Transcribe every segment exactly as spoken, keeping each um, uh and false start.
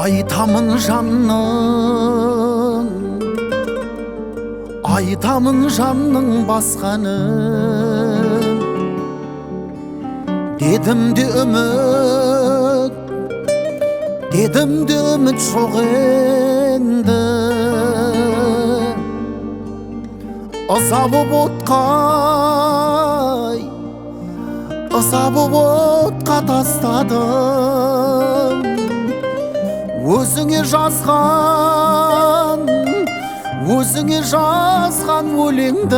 Айтамын жанның, айтамын жанның басқанын. Дедім де үміт, дедім де үміт жоқ енді. Ыза боп отқай, ыза боп отқа тастадым. Өзіңе жазған, өзіңе жазған өлеңді.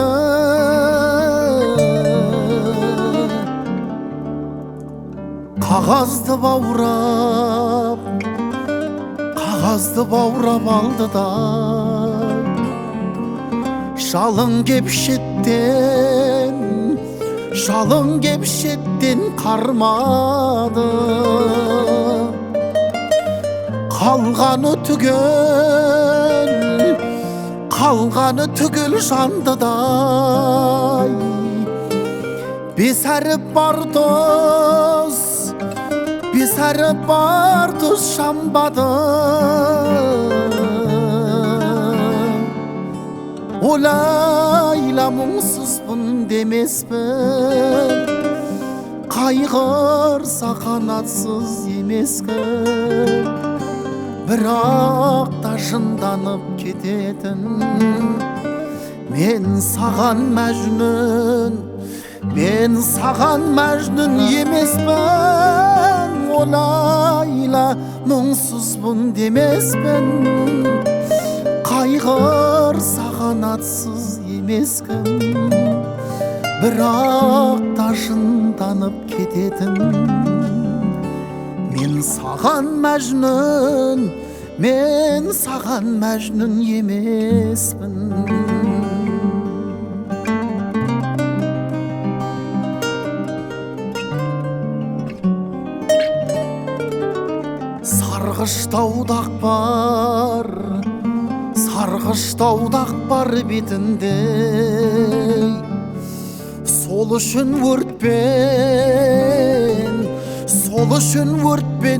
Қағазды баурап, қағазды баурап алды да, жалын кеп шеттен, жалын кеп шеттен қармады. Қалғаны түгел, қалғаны түгел жандыдай. Бес әріп бар тұз, бес әріп бар тұз шамбады. Олайла мұңсызбын демеспін, қайғырса қанатсыз емеспін. Бірақ та жынданып кететін мен саған мәжнүн, мен саған мәжнүн емеспін. Олайла мұңсызбын демеспін, қайғырса қанатсыз емеспін. Бірақ та жынданып кететін мен саған мәжнүн, мен саған мәжнүн емеспін. Сарғыш таудақ бар, сарғыш таудақ бар бетінде. Сол үшін өртпен, сол үшін өртпен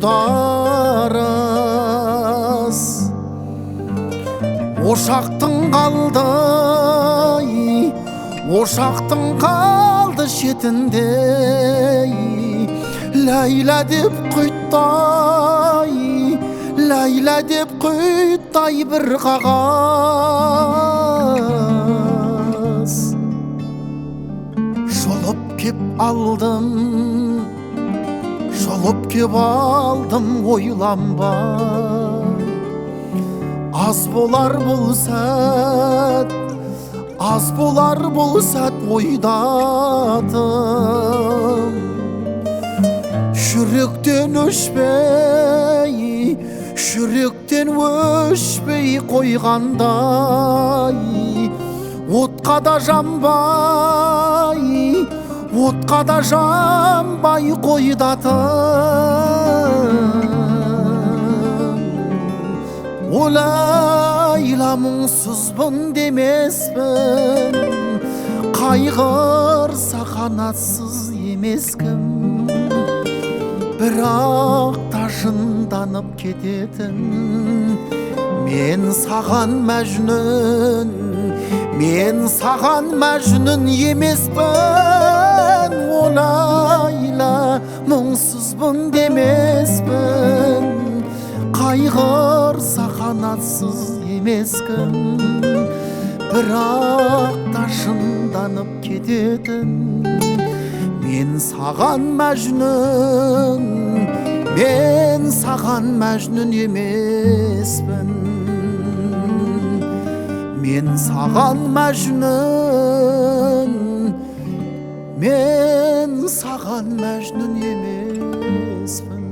дұрдарас. Ошақтың қалды, ошақтың қалды шетінде. Ләйла деп құйттай, ләйла деп құйттай бір қағаз. Жолып кеп алдым, жолып кеп алдым ойланбай. Аз болар бұл сәт, аз болар бұл сәт ойдатым. Жүректен өшпей, жүректен өшпей қойғандай. Отқа да жанбай, отқа да жанбай қойдатым. Олайла мұңсызбын демеспін, қайғырса қанатсыз емескім. Бірақ та жынданып кететін мен саған мәжнүн, мен саған мәжнүн емеспін. Олайла мұңсызбын демеспін, қайғырса қанатсыз емескім. Бірақ та жынданып кететін мен саған мәжнүн, мен саған мәжнүн емеспін. Мен саған мәжнүн, мен саған мәжнүн емеспін.